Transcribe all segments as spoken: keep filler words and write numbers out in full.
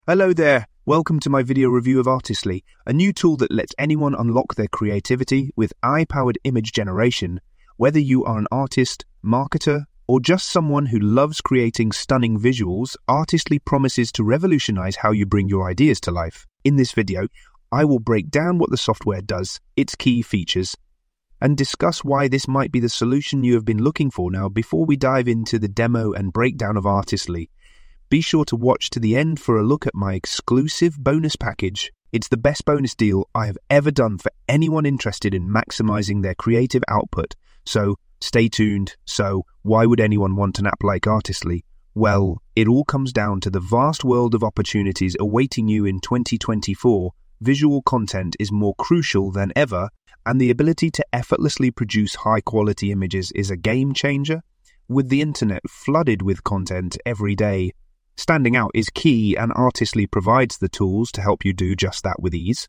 Hello there, welcome to my video review of Artistly, a new tool that lets anyone unlock their creativity with A I-powered image generation. Whether you are an artist, marketer, or just someone who loves creating stunning visuals, Artistly promises to revolutionize how you bring your ideas to life. In this video, I will break down what the software does, its key features, and discuss why this might be the solution you have been looking for. Now, before we dive into the demo and breakdown of Artistly, be sure to watch to the end for a look at my exclusive bonus package. It's the best bonus deal I have ever done for anyone interested in maximizing their creative output. So, stay tuned. So, why would anyone want an app like Artistly? Well, it all comes down to the vast world of opportunities awaiting you in twenty twenty-four. Visual content is more crucial than ever, and the ability to effortlessly produce high-quality images is a game changer. With the internet flooded with content every day, standing out is key, and Artistly provides the tools to help you do just that with ease.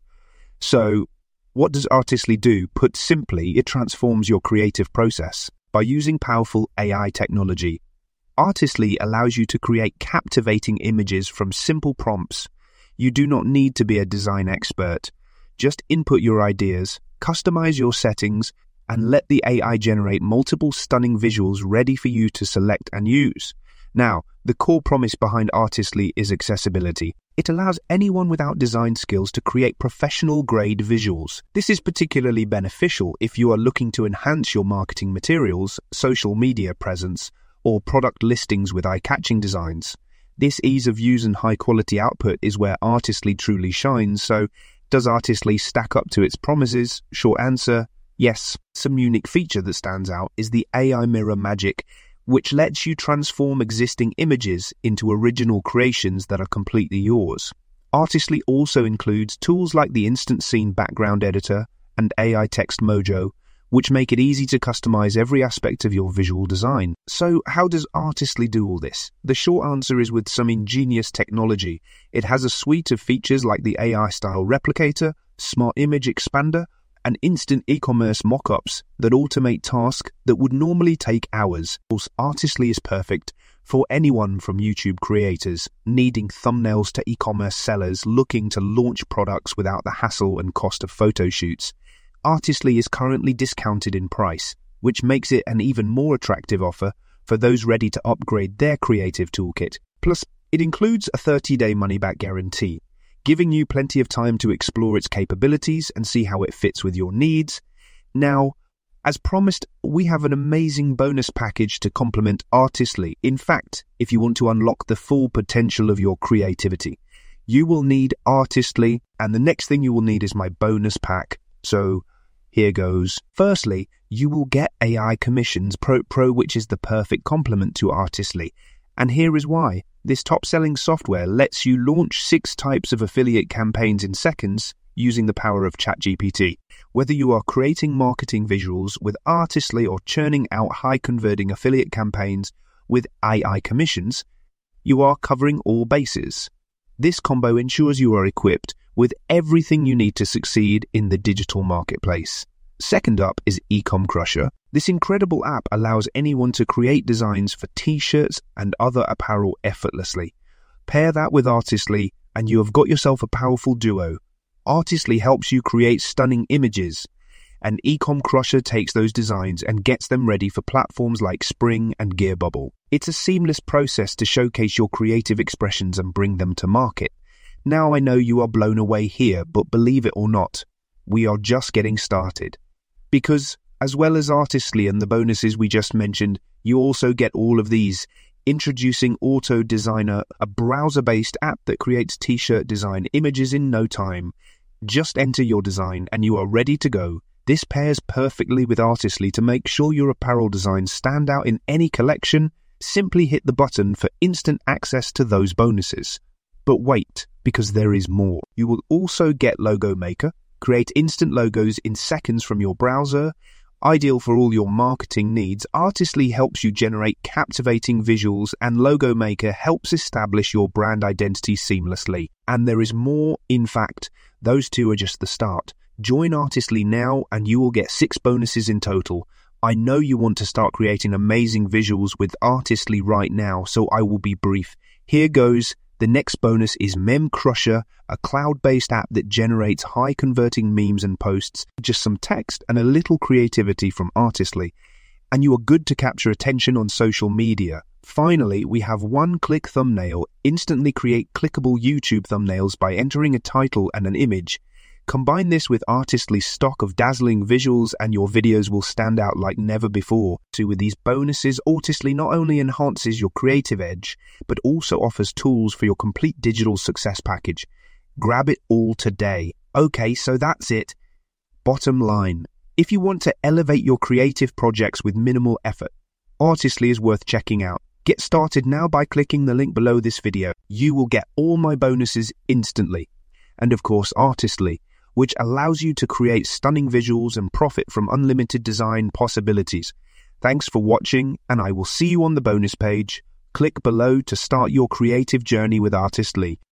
So, what does Artistly do? Put simply, it transforms your creative process. By using powerful A I technology, Artistly allows you to create captivating images from simple prompts. You do not need to be a design expert. Just input your ideas, customize your settings, and let the A I generate multiple stunning visuals ready for you to select and use. Now, the core promise behind Artistly is accessibility. It allows anyone without design skills to create professional-grade visuals. This is particularly beneficial if you are looking to enhance your marketing materials, social media presence, or product listings with eye-catching designs. This ease of use and high-quality output is where Artistly truly shines. So, does Artistly stack up to its promises? Short answer, yes. Some unique feature that stands out is the A I Mirror Magic, which lets you transform existing images into original creations that are completely yours. Artistly also includes tools like the Instant Scene Background Editor and A I Text Mojo, which make it easy to customize every aspect of your visual design. So, how does Artistly do all this? The short answer is with some ingenious technology. It has a suite of features like the A I-style replicator, smart image expander, and instant e-commerce mockups that automate tasks that would normally take hours. Artistly is perfect for anyone from YouTube creators needing thumbnails to e-commerce sellers looking to launch products without the hassle and cost of photo shoots. Artistly is currently discounted in price, which makes it an even more attractive offer for those ready to upgrade their creative toolkit. Plus, it includes a thirty-day money-back guarantee, giving you plenty of time to explore its capabilities and see how it fits with your needs. Now, as promised, we have an amazing bonus package to complement Artistly. In fact, if you want to unlock the full potential of your creativity, you will need Artistly, and the next thing you will need is my bonus pack. So, here goes. Firstly, you will get A I Commissions Pro Pro, which is the perfect complement to Artistly. And here is why. This top-selling software lets you launch six types of affiliate campaigns in seconds using the power of ChatGPT. Whether you are creating marketing visuals with Artistly or churning out high-converting affiliate campaigns with A I Commissions, you are covering all bases. This combo ensures you are equipped with everything you need to succeed in the digital marketplace. Second up is Ecom Crusher. This incredible app allows anyone to create designs for t-shirts and other apparel effortlessly. Pair that with Artistly and you have got yourself a powerful duo. Artistly helps you create stunning images, and Ecom Crusher takes those designs and gets them ready for platforms like Spring and Gearbubble. It's a seamless process to showcase your creative expressions and bring them to market. Now I know you are blown away here, but believe it or not, we are just getting started. Because, as well as Artistly and the bonuses we just mentioned, you also get all of these. Introducing Auto Designer, a browser-based app that creates t-shirt design images in no time. Just enter your design and you are ready to go. This pairs perfectly with Artistly to make sure your apparel designs stand out in any collection. Simply hit the button for instant access to those bonuses. But wait, because there is more. You will also get Logo Maker. Create instant logos in seconds from your browser. Ideal for all your marketing needs, Artistly helps you generate captivating visuals, and Logo Maker helps establish your brand identity seamlessly. And there is more. In fact, those two are just the start. Join Artistly now and you will get six bonuses in total. I know you want to start creating amazing visuals with Artistly right now, so I will be brief. Here goes The next bonus is Meme Crusher, a cloud-based app that generates high-converting memes and posts, just some text and a little creativity from Artistly, and you are good to capture attention on social media. Finally, we have One-Click Thumbnail. Instantly create clickable YouTube thumbnails by entering a title and an image. Combine this with Artistly's stock of dazzling visuals and your videos will stand out like never before. So with these bonuses, Artistly not only enhances your creative edge, but also offers tools for your complete digital success package. Grab it all today. Okay, so that's it. Bottom line, if you want to elevate your creative projects with minimal effort, Artistly is worth checking out. Get started now by clicking the link below this video. You will get all my bonuses instantly. And of course, Artistly, which allows you to create stunning visuals and profit from unlimited design possibilities. Thanks for watching, and I will see you on the bonus page. Click below to start your creative journey with Artistly.